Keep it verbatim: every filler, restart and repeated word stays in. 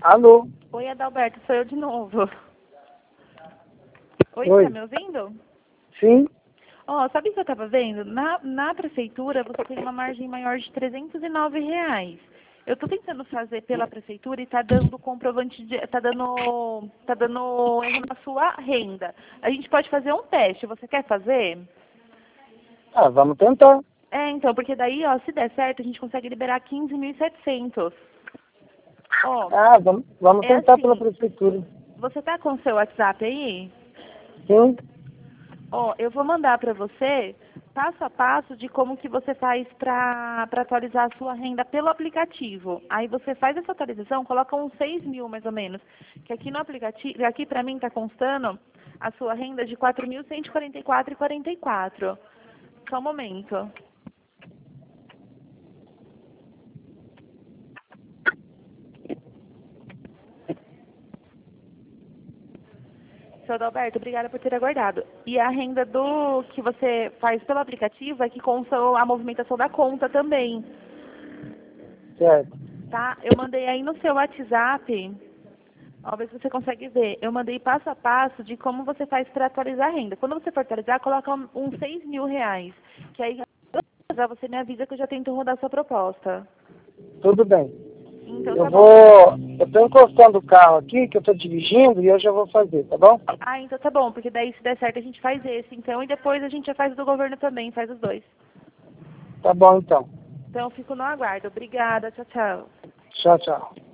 Alô? Oi, Adalberto, sou eu de novo. Oi, Oi. tá me ouvindo? Sim? Ó, sabe o que eu tava vendo? Na, na prefeitura você tem uma margem maior de trezentos e nove reais. Eu tô tentando fazer pela prefeitura e tá dando comprovante de, tá dando, tá dando erro na sua renda. A gente pode fazer um teste, você quer fazer? Ah, vamos tentar. É, então, porque daí, ó, se der certo, a gente consegue liberar quinze mil e setecentos. Ó, Ah, vamos, vamos é tentar pela assim, prefeitura. você tá com o seu WhatsApp aí? Sim? Ó, eu vou mandar para você passo a passo de como que você faz para atualizar a sua renda pelo aplicativo. Aí você faz essa atualização, coloca uns seis mil mais ou menos. Que aqui no aplicativo, aqui para mim está constando a sua renda de quatro mil cento e quarenta e quatro reais e quarenta e quatro centavos. Só um momento. Seu Adalberto, obrigada por ter aguardado. E a renda do que você faz pelo aplicativo é que consta a movimentação da conta também. Certo. Tá? Eu mandei aí no seu WhatsApp, ó, ver se você consegue ver. Eu mandei passo a passo de como você faz para atualizar a renda. Quando você for atualizar, coloca um- uns seis mil reais. Que aí já você me avisa que eu já tento rodar a sua proposta. Tudo bem. Então Eu tá bom. vou... Eu tô encostando o carro aqui, que eu tô dirigindo, e eu já vou fazer, tá bom? Ah, então tá bom, porque daí se der certo a gente faz esse, então, e depois a gente já faz o do governo também, faz os dois. Tá bom, então. Então eu fico no aguardo. Obrigada, tchau, tchau. Tchau, tchau.